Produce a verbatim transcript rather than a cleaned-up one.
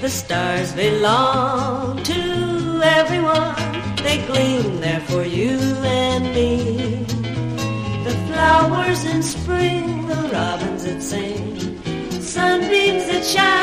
The stars belong to everyone. They gleam there for you and me. The flowers in spring, the robins that sing, sunbeams that shine